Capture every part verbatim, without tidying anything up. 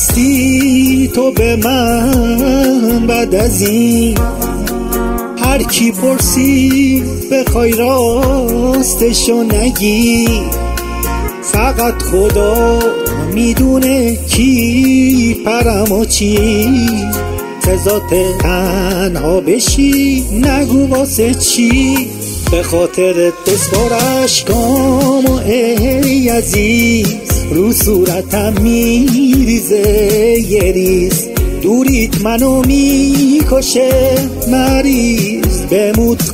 هستی تو به من بعد از این؟ هر کی پرسی بخوای راستشو نگی، فقط خدا میدونه کی پرم و چی. تزات تنها بشی نگو واسه چی، به خاطرت بسپار اشکام و ای عزیز، رو صورتم میریزه یه ریز. دوریت منو میکشه مریض بموت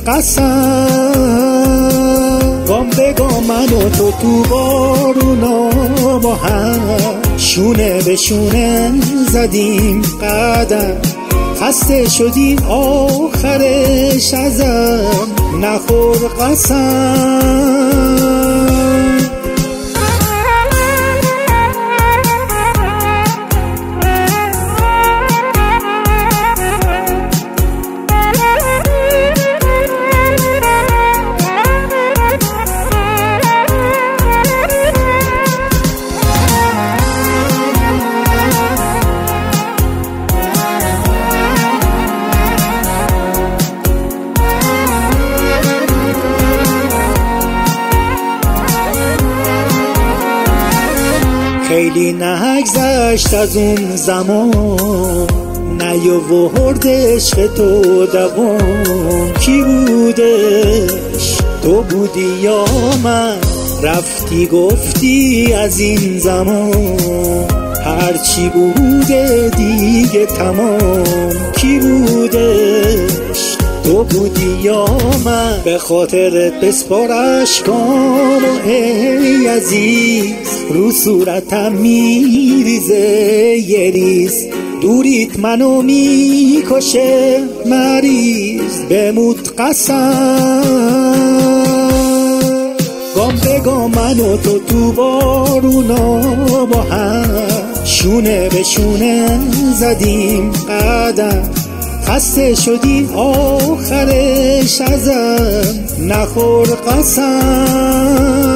قسم. گام به گام من و تو تو بارونا با هم، شونه به شونه زدیم قدم. خسته شدی آخرش ازم نخور قسم. خیلی نگذشت از اون زمان، نیاورد عشق تو دوام. کی بودش؟ تو بودی یا من؟ رفتی گفتی از این زمان هرچی بوده دیگه تمام. کی بودش؟ تو بودی یا من؟ به خاطرت بسپار اشکام و ای عزیز، رو صورتم میریزه یه ریز. دوریت منو میکشه مریض بموت قسم. گام به گام من و تو تو بارونا با هم، شونه به شونه زدیم قدم. خسته شدی آخرش ازم نخور قسم.